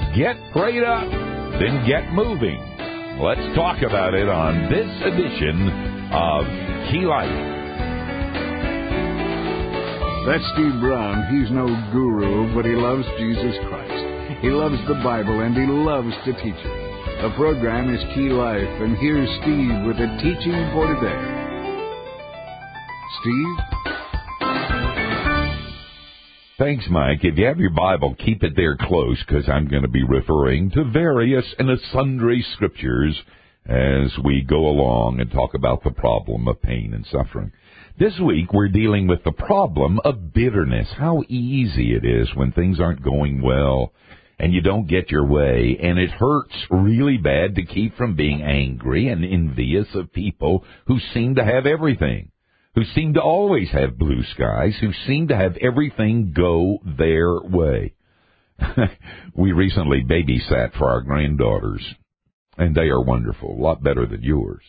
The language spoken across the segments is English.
Get prayed up, then get moving. Let's talk about it on this edition of Key Life. That's Steve Brown. He's no guru, but he loves Jesus Christ. He loves the Bible, and he loves to teach it. The program is Key Life, and here's Steve with the teaching for today. Steve? Thanks, Mike. If you have your Bible, keep it there close, because I'm going to be referring to various and sundry scriptures as we go along and talk about the problem of pain and suffering. This week, we're dealing with the problem of bitterness, how easy it is when things aren't going well and you don't get your way, and it hurts really bad to keep from being angry and envious of people who seem to have everything, who seem to always have blue skies, who seem to have everything go their way. We recently babysat for our granddaughters, and they are wonderful, a lot better than yours.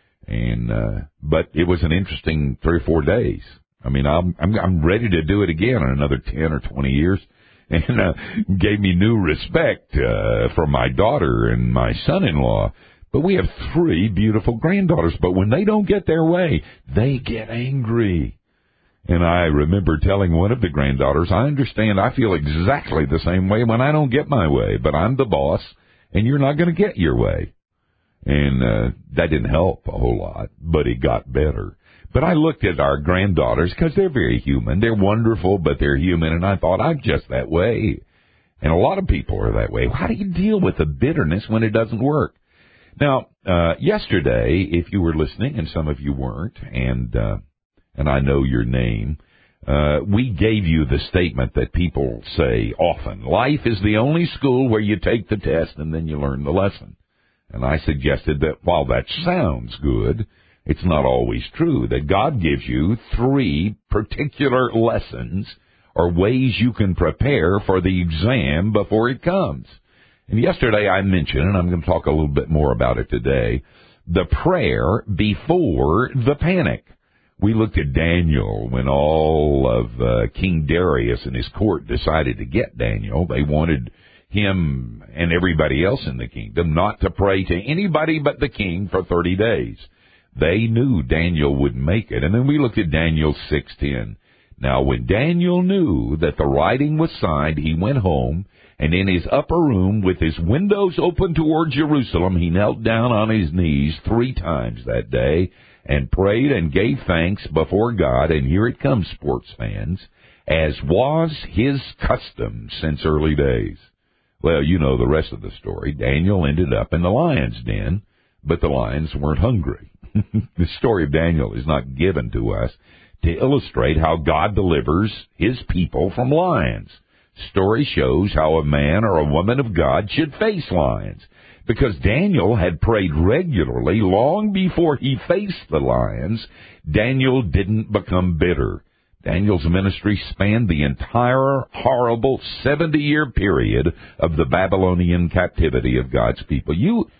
But it was an interesting 3 or 4 days. I mean, I'm ready to do it again in another 10 or 20 years, and gave me new respect for my daughter and my son-in-law. But we have 3 beautiful granddaughters, but when they don't get their way, they get angry. And I remember telling one of the granddaughters, I understand, I feel exactly the same way when I don't get my way, but I'm the boss, and you're not going to get your way. And that didn't help a whole lot, but it got better. But I looked at our granddaughters, because they're very human. They're wonderful, but they're human, and I thought, I'm just that way. And a lot of people are that way. How do you deal with the bitterness when it doesn't work? Now, yesterday, if you were listening, and some of you weren't, and I know your name, we gave you the statement that people say often, life is the only school where you take the test and then you learn the lesson. And I suggested that while that sounds good, it's not always true, that God gives you 3 particular lessons or ways you can prepare for the exam before it comes. And yesterday I mentioned, and I'm going to talk a little bit more about it today, the prayer before the panic. We looked at Daniel when all of King Darius and his court decided to get Daniel. They wanted him and everybody else in the kingdom not to pray to anybody but the king for 30 days. They knew Daniel would make it. And then we looked at Daniel 6:10. Now, when Daniel knew that the writing was signed, he went home, and in his upper room, with his windows open toward Jerusalem, he knelt down on his knees 3 times that day and prayed and gave thanks before God. And here it comes, sports fans, as was his custom since early days. Well, you know the rest of the story. Daniel ended up in the lion's den, but the lions weren't hungry. The story of Daniel is not given to us to illustrate how God delivers his people from lions. Story shows how a man or a woman of God should face lions, because Daniel had prayed regularly long before he faced the lions. Daniel didn't become bitter. Daniel's ministry spanned the entire horrible 70-year period of the Babylonian captivity of God's people.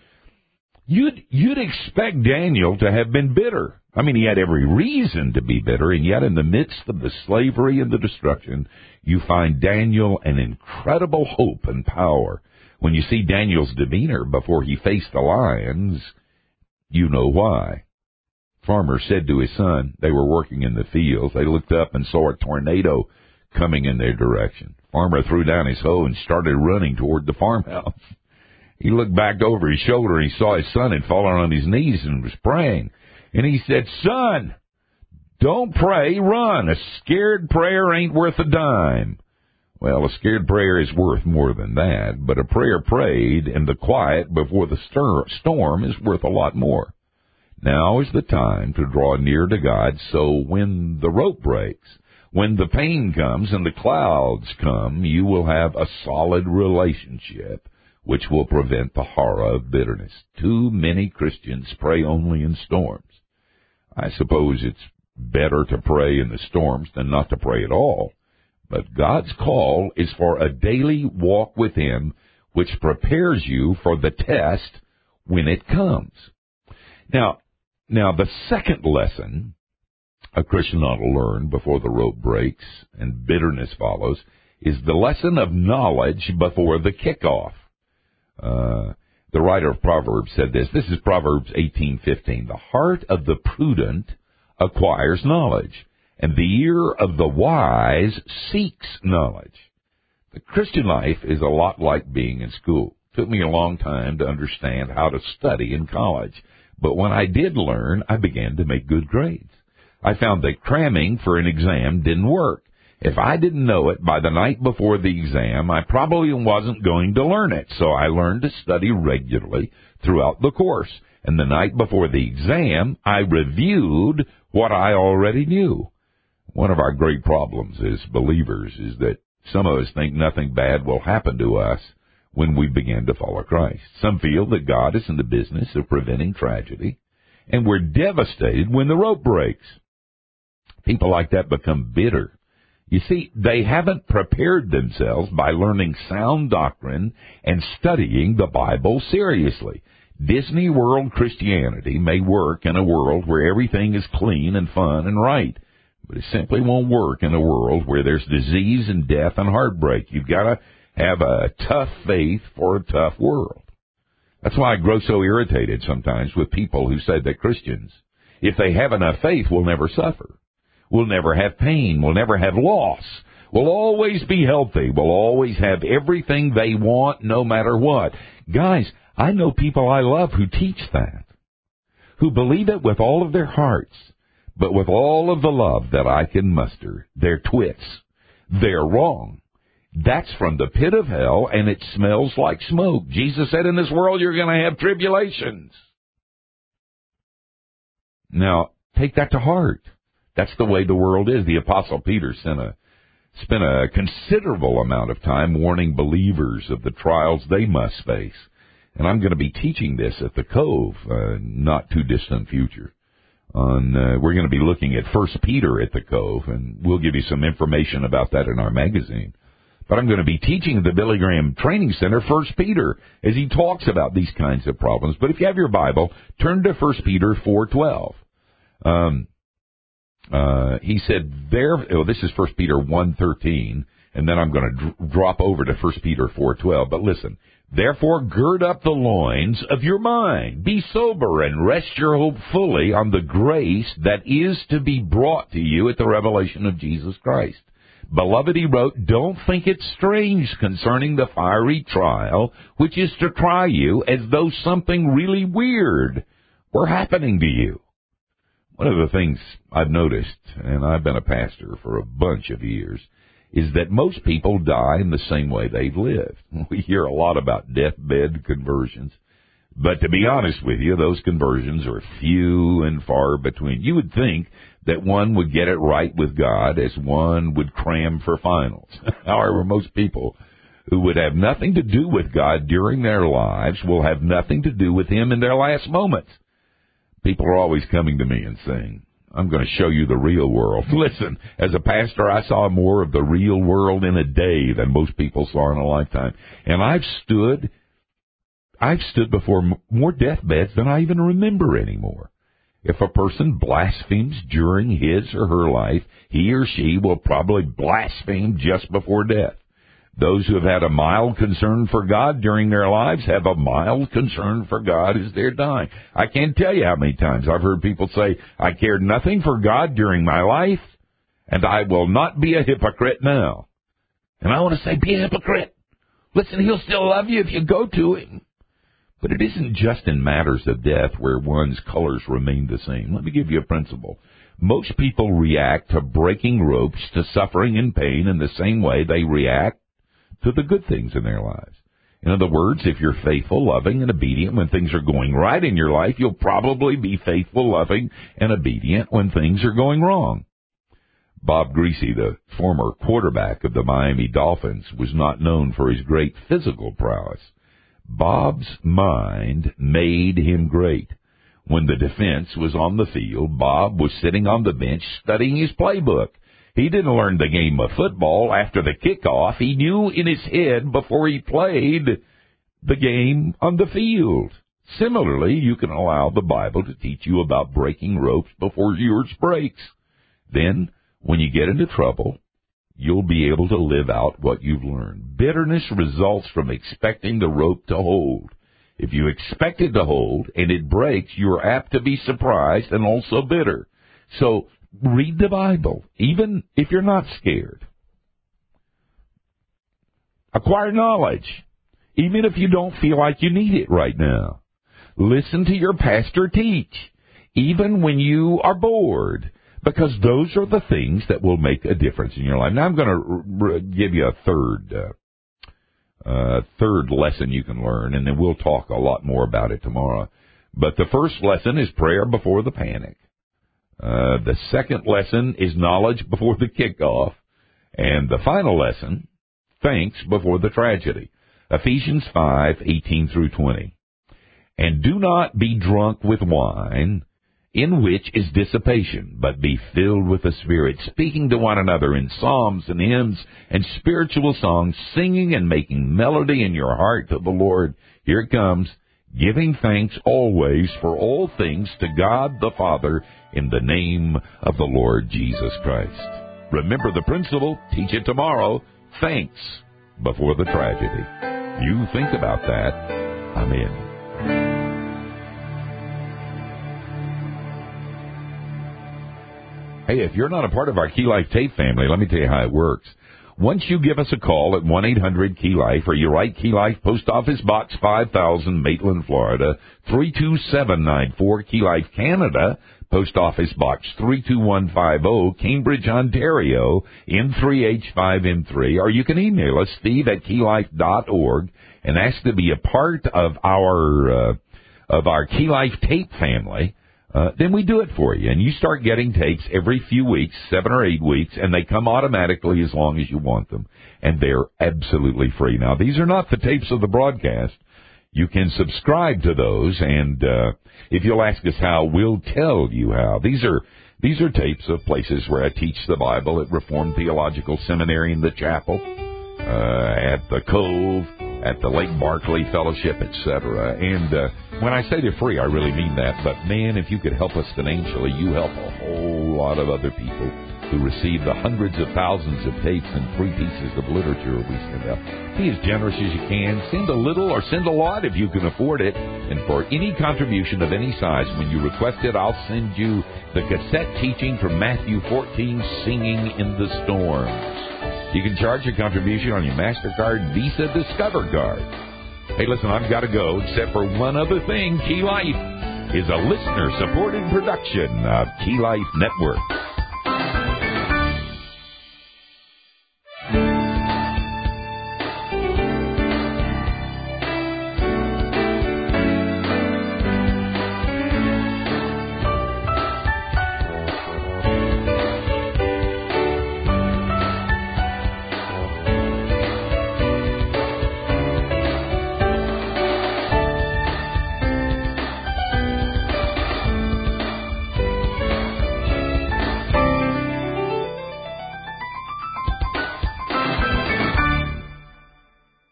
You'd expect Daniel to have been bitter. I mean, he had every reason to be bitter, and yet in the midst of the slavery and the destruction, you find Daniel an incredible hope and power. When you see Daniel's demeanor before he faced the lions, you know why. Farmer said to his son, they were working in the fields, they looked up and saw a tornado coming in their direction. Farmer threw down his hoe and started running toward the farmhouse. He looked back over his shoulder and he saw his son had fallen on his knees and was praying. And he said, son, don't pray, run. A scared prayer ain't worth a dime. Well, a scared prayer is worth more than that, but a prayer prayed in the quiet before the storm is worth a lot more. Now is the time to draw near to God, so when the rope breaks, when the pain comes and the clouds come, you will have a solid relationship which will prevent the horror of bitterness. Too many Christians pray only in storms. I suppose it's better to pray in the storms than not to pray at all. But God's call is for a daily walk with Him, which prepares you for the test when it comes. Now, the second lesson a Christian ought to learn before the rope breaks and bitterness follows is the lesson of knowledge before the kickoff. The writer of Proverbs said this. This is Proverbs 18:15. The heart of the prudent acquires knowledge, and the ear of the wise seeks knowledge. The Christian life is a lot like being in school. It took me a long time to understand how to study in college, but when I did learn, I began to make good grades. I found that cramming for an exam didn't work. If I didn't know it by the night before the exam, I probably wasn't going to learn it, so I learned to study regularly throughout the course. And the night before the exam, I reviewed what I already knew. One of our great problems as believers is that some of us think nothing bad will happen to us when we begin to follow Christ. Some feel that God is in the business of preventing tragedy, and we're devastated when the rope breaks. People like that become bitter. You see, they haven't prepared themselves by learning sound doctrine and studying the Bible seriously. Disney World Christianity may work in a world where everything is clean and fun and right, but it simply won't work in a world where there's disease and death and heartbreak. You've got to have a tough faith for a tough world. That's why I grow so irritated sometimes with people who say that Christians, if they have enough faith, will never suffer. We'll never have pain. We'll never have loss. We'll always be healthy. We'll always have everything they want no matter what. Guys, I know people I love who teach that, who believe it with all of their hearts, but with all of the love that I can muster. They're twits. They're wrong. That's from the pit of hell, and it smells like smoke. Jesus said in this world you're going to have tribulations. Now, take that to heart. That's the way the world is. The Apostle Peter spent a considerable amount of time warning believers of the trials they must face. And I'm going to be teaching this at the Cove, not too distant future. We're going to be looking at 1 Peter at the Cove, and we'll give you some information about that in our magazine. But I'm going to be teaching at the Billy Graham Training Center 1 Peter as he talks about these kinds of problems. But if you have your Bible, turn to 1 Peter 4:12. He said this is 1 Peter 1:13, and then I'm going to drop over to 1 Peter 4:12. But listen, therefore gird up the loins of your mind, be sober, and rest your hope fully on the grace that is to be brought to you at the revelation of Jesus Christ. Beloved, he wrote, don't think it strange concerning the fiery trial, which is to try you as though something really weird were happening to you. One of the things I've noticed, and I've been a pastor for a bunch of years, is that most people die in the same way they've lived. We hear a lot about deathbed conversions, but to be honest with you, those conversions are few and far between. You would think that one would get it right with God as one would cram for finals. However, most people who would have nothing to do with God during their lives will have nothing to do with Him in their last moments. People are always coming to me and saying, I'm going to show you the real world. Listen, as a pastor, I saw more of the real world in a day than most people saw in a lifetime. And I've stood before more deathbeds than I even remember anymore. If a person blasphemes during his or her life, he or she will probably blaspheme just before death. Those who have had a mild concern for God during their lives have a mild concern for God as they're dying. I can't tell you how many times I've heard people say, I cared nothing for God during my life, and I will not be a hypocrite now. And I want to say, be a hypocrite. Listen, He'll still love you if you go to Him. But it isn't just in matters of death where one's colors remain the same. Let me give you a principle. Most people react to breaking ropes, to suffering and pain in the same way they react to the good things in their lives. In other words, if you're faithful, loving, and obedient when things are going right in your life, you'll probably be faithful, loving, and obedient when things are going wrong. Bob Greasy, the former quarterback of the Miami Dolphins, was not known for his great physical prowess. Bob's mind made him great. When the defense was on the field, Bob was sitting on the bench studying his playbook. He didn't learn the game of football after the kickoff. He knew in his head before he played the game on the field. Similarly, you can allow the Bible to teach you about breaking ropes before yours breaks. Then, when you get into trouble, you'll be able to live out what you've learned. Bitterness results from expecting the rope to hold. If you expect it to hold and it breaks, you're apt to be surprised and also bitter. So read the Bible, even if you're not scared. Acquire knowledge, even if you don't feel like you need it right now. Listen to your pastor teach, even when you are bored, because those are the things that will make a difference in your life. Now I'm going to give you a third lesson you can learn, and then we'll talk a lot more about it tomorrow. But the first lesson is prayer before the panic. The second lesson is knowledge before the kickoff. And the final lesson, thanks before the tragedy. Ephesians 5:18 through 20. And do not be drunk with wine, in which is dissipation, but be filled with the Spirit, speaking to one another in psalms and hymns and spiritual songs, singing and making melody in your heart to the Lord. Here it comes, giving thanks always for all things to God the Father in the name of the Lord Jesus Christ. Remember the principle, teach it tomorrow, thanks before the tragedy. You think about that, I'm in. Hey, if you're not a part of our Key Life tape family, let me tell you how it works. Once you give us a call at 1-800-KEY-LIFE, or you write Key Life, Post Office Box 5000, Maitland, Florida, 32794, Key Life, Canada, Post Office Box 32150, Cambridge, Ontario, N3H5N3, or you can email us, steve@keylife.org, and ask to be a part of our Key Life tape family. Then we do it for you, and you start getting tapes every few weeks, 7 or 8 weeks, and they come automatically as long as you want them, and they're absolutely free. Now, these are not the tapes of the broadcast. You can subscribe to those, and if you'll ask us how, we'll tell you how. These are tapes of places where I teach the Bible at Reformed Theological Seminary in the Chapel, at the Cove, at the Lake Barkley Fellowship, etc. And when I say they're free, I really mean that. But, man, if you could help us financially, you help a whole lot of other people who receive the hundreds of thousands of tapes and free pieces of literature we send out. Be as generous as you can. Send a little or send a lot if you can afford it. And for any contribution of any size, when you request it, I'll send you the cassette teaching from Matthew 14, Singing in the Storms. You can charge your contribution on your MasterCard, Visa, Discover card. Hey, listen, I've got to go, except for one other thing. Key Life is a listener-supported production of Key Life Network.